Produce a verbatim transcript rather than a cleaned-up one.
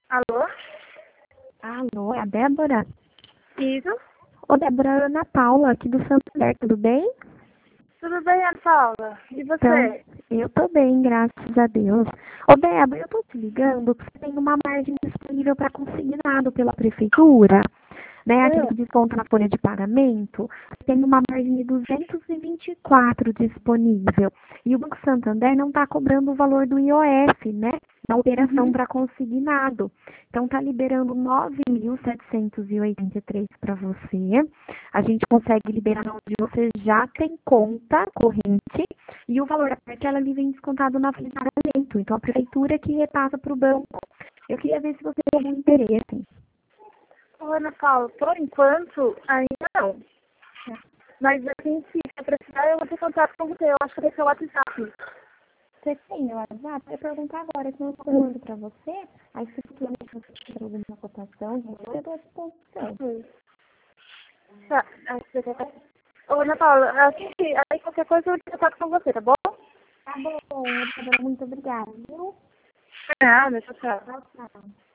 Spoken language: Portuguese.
Alô? Alô, é a Débora? Isso? Ô, Débora, é a Ana Paula, aqui do Santander, tudo bem? Tudo bem, Ana Paula? E Então, você? eu tô bem, graças a Deus. Ô, Débora, eu tô te ligando porque você tem uma margem disponível para consignado pela prefeitura, né? Aquele Hum. que desconta na folha de pagamento. Tem uma margem de duzentos e vinte e quatro disponível. E o Banco Santander não está cobrando o valor do I O F, né? Na operação Uhum. para consignado. Então, está liberando nove mil setecentos e oitenta e três para você. A gente consegue liberar onde você já tem conta corrente e o valor da parcela ele vem descontado na folha de pagamento. Então, a prefeitura que repassa para o banco. Eu queria ver se você tem algum interesse. Ô, Ana Paula, por enquanto, ainda não. Mas assim, se eu precisar, eu vou ter contato com você. Eu acho que vai ser o WhatsApp. Você tem meu WhatsApp? Eu ia perguntar agora, se eu estou falando para você, aí se futuramente você tiver alguma cotação, eu estou à disposição. Hum. Tá. Aí, você quer... Ô, Ana Paula, assim, aí qualquer coisa eu vou ter contato com você, tá bom? Tá bom, Débora, muito obrigada, viu? Nada, tchau, tchau. Tchau, tchau.